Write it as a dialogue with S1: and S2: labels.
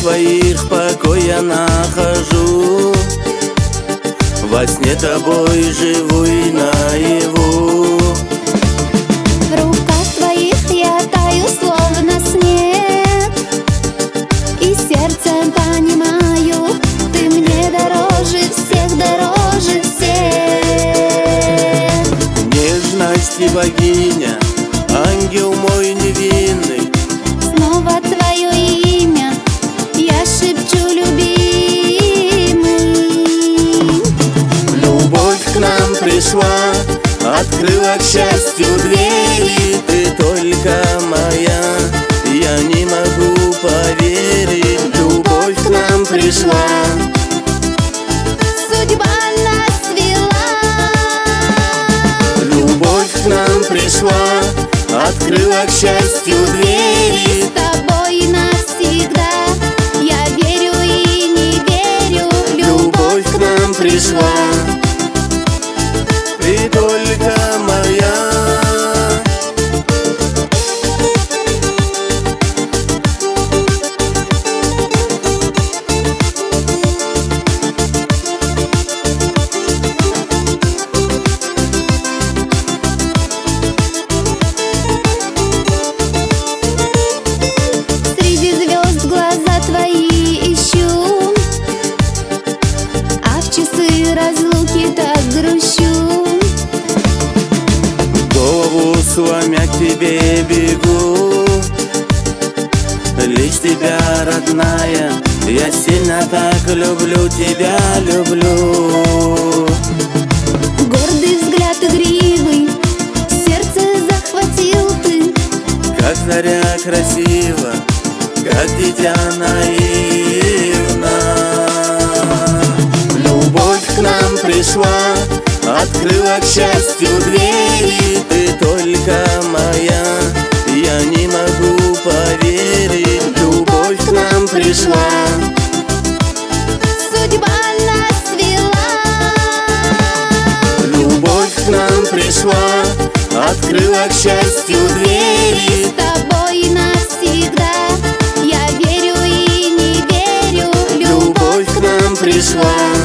S1: твоих покоя нахожу, во сне тобой живу и наяву.
S2: В руках твоих я таю, словно снег, и сердцем понимаю, ты мне дороже всех, дороже всех.
S1: Нежность и богиня, ангел мой невинный,
S2: снова твое имя я шепчу, любимый.
S1: Любовь к нам пришла, открыла к счастью двери. Ты только моя, я не могу поверить. Любовь к нам пришла,
S2: Судьба нас свела.
S1: любовь к нам пришла, открыла к счастью двери.
S2: С тобой навсегда я верю и не верю.
S1: Любовь к нам пришла, ты только моя.
S2: Среди звезд глаза твои ищу, а в часы разлуки так грущу.
S1: Голову сломя к тебе бегу, лишь тебя, родная, я сильно так люблю, тебя люблю.
S2: Гордый взгляд игривый, сердце захватил ты.
S1: Как заря красиво, как дитя наивно. Любовь к нам пришла, открыла к счастью двери. Ты только моя, я не могу поверить. Любовь к нам пришла,
S2: Судьба нас свела.
S1: любовь к нам пришла, открыла к счастью двери.
S2: С тобой навсегда я верю и не верю.
S1: Любовь к нам пришла.